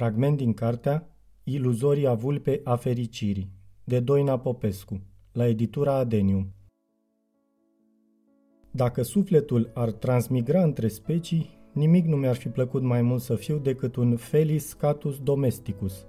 Fragment din cartea Iluzoria vulpe a fericirii, de Doina Popescu, la editura Adenium. Dacă sufletul ar transmigra între specii, nimic nu mi-ar fi plăcut mai mult să fiu decât un Felis catus domesticus.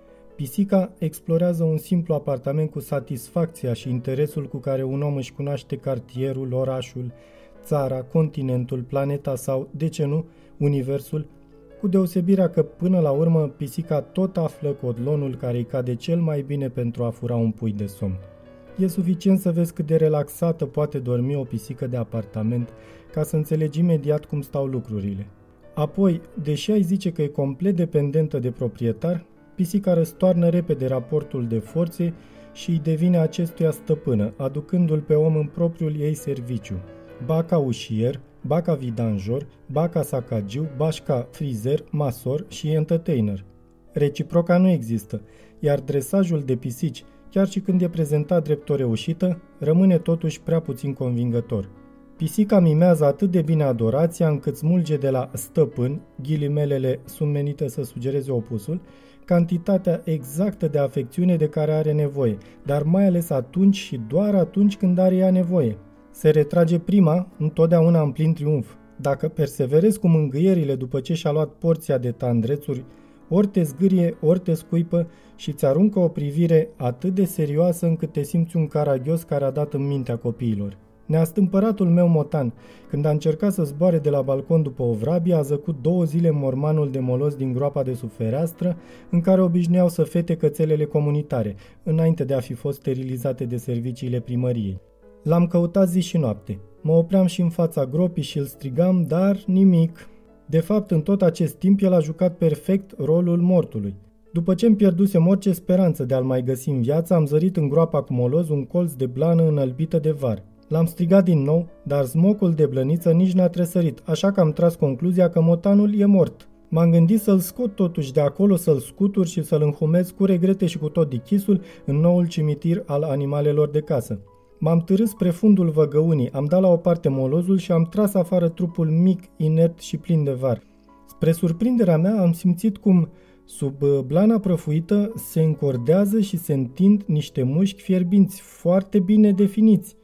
Pisica explorează un simplu apartament cu satisfacția și interesul cu care un om își cunoaște cartierul, orașul, țara, continentul, planeta sau, de ce nu, universul, cu deosebirea că, până la urmă, pisica tot află codlonul care îi cade cel mai bine pentru a fura un pui de somn. E suficient să vezi cât de relaxată poate dormi o pisică de apartament ca să înțelegi imediat cum stau lucrurile. Apoi, deși ai zice că e complet dependentă de proprietar, pisica răstoarnă repede raportul de forțe și îi devine acestuia stăpână, aducându-l pe om în propriul ei serviciu. Ba ca ușier, ba ca vidanjor, ba ca sacagiu, ba ca frizer, masor și entertainer. Reciproca nu există, iar dresajul de pisici, chiar și când e prezentat drept o reușită, rămâne totuși prea puțin convingător. Pisica mimează atât de bine adorația încât smulge de la stăpân, ghilimelele sunt menite să sugereze opusul, cantitatea exactă de afecțiune de care are nevoie, dar mai ales atunci și doar atunci când are ea nevoie. Se retrage prima, întotdeauna în plin triumf. Dacă perseverezi cu mângâierile după ce și-a luat porția de tandrețuri, ori te zgârie, ori te scuipă și îți aruncă o privire atât de serioasă încât te simți un caragios care a dat în mintea copiilor. Neastâmpăratul meu motan, când a încercat să zboare de la balcon după o vrabie, a zăcut 2 zile în mormanul de molos din groapa de sub fereastră, în care obișnuiau să fete cățelele comunitare, înainte de a fi fost sterilizate de serviciile primăriei. L-am căutat zi și noapte. Mă opream și în fața gropii și îl strigam, dar nimic. De fapt, în tot acest timp, el a jucat perfect rolul mortului. După ce îmi pierdusem orice speranță de a-l mai găsi în viață, am zărit în groapa cu moloz un colț de blană înălbită de var. L-am strigat din nou, dar smocul de blăniță nici n-a tresărit, așa că am tras concluzia că motanul e mort. M-am gândit să-l scot totuși de acolo, să-l scutur și să-l înhumez cu regrete și cu tot dichisul în noul cimitir al animalelor de casă. M-am târât spre fundul văgăunii, am dat la o parte molozul și am tras afară trupul mic, inert și plin de var. Spre surprinderea mea am simțit cum, sub blana prăfuită, se încordează și se întind niște mușchi fierbinți, foarte bine definiți.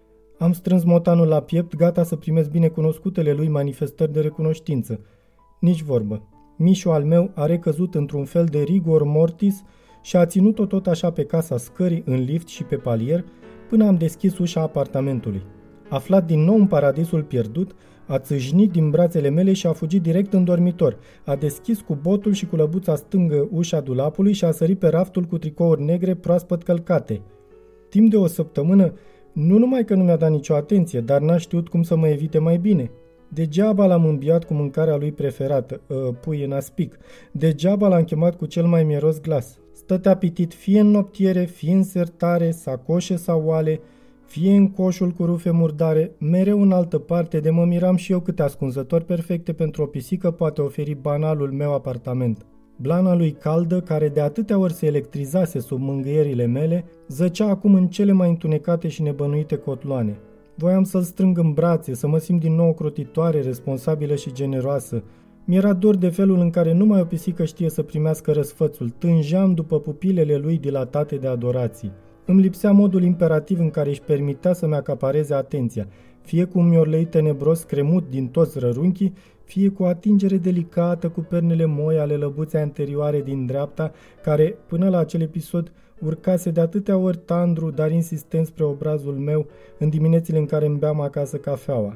Am strâns motanul la piept, gata să primesc binecunoscutele lui manifestări de recunoștință. Nici vorbă. Mișu al meu a recăzut într-un fel de rigor mortis și a ținut-o tot așa pe casa scării, în lift și pe palier, până am deschis ușa apartamentului. Aflat din nou în paradisul pierdut, a țâșnit din brațele mele și a fugit direct în dormitor. A deschis cu botul și cu lăbuța stângă ușa dulapului și a sărit pe raftul cu tricouri negre proaspăt călcate. Timp de o săptămână, nu numai că nu mi-a dat nicio atenție, dar n-a știut cum să mă evite mai bine. Degeaba l-am îmbiat cu mâncarea lui preferată, pui în aspic. Degeaba l-am chemat cu cel mai mieros glas. Stătea pitit fie în noptiere, fie în sertare, sacoșe sau oale, fie în coșul cu rufe murdare, mereu în altă parte, de mă miram și eu câte ascunzători perfecte pentru o pisică poate oferi banalul meu apartament. Blana lui caldă, care de atâtea ori se electrizase sub mângâierile mele, zăcea acum în cele mai întunecate și nebănuite cotloane. Voiam să-l strâng în brațe, să mă simt din nou crotitoare, responsabilă și generoasă. Mi-era dor de felul în care numai o pisică știe să primească răsfățul. Tângeam după pupilele lui dilatate de adorații. Îmi lipsea modul imperativ în care își permitea să-mi acapareze atenția, fie cu un miorlei tenebros cremut din toți rărunchii, fie cu o atingere delicată cu pernele moi ale lăbuței anterioare din dreapta, care, până la acel episod, urcase de atâtea ori tandru, dar insistent spre obrazul meu în diminețile în care îmi beam acasă cafeaua.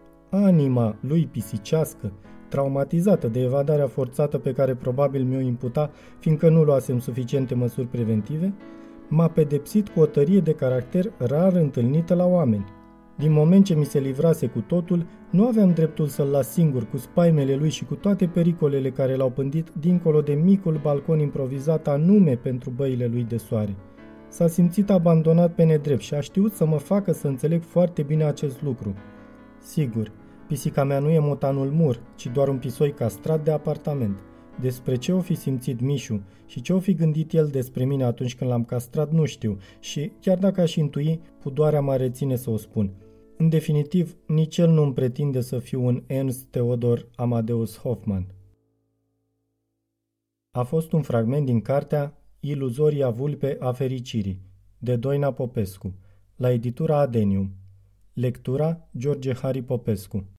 Anima lui pisicească, traumatizată de evadarea forțată pe care probabil mi-o imputa, fiindcă nu luasem suficiente măsuri preventive, m-a pedepsit cu o tărie de caracter rar întâlnită la oameni. Din moment ce mi se livrase cu totul, nu aveam dreptul să-l las singur cu spaimele lui și cu toate pericolele care l-au pândit dincolo de micul balcon improvizat anume pentru băile lui de soare. S-a simțit abandonat pe nedrept și a știut să mă facă să înțeleg foarte bine acest lucru. Sigur, pisica mea nu e motanul mur, ci doar un pisoi castrat de apartament. Despre ce o fi simțit Mișu și ce o fi gândit el despre mine atunci când l-am castrat nu știu și, chiar dacă aș intui, pudoarea mă reține să o spun. În definitiv, nici el nu îmi pretinde să fiu un Ernst Theodor Amadeus Hoffmann. A fost un fragment din cartea Iluzoria vulpe a fericirii, de Doina Popescu, la editura Adenium. Lectura George Hari Popescu.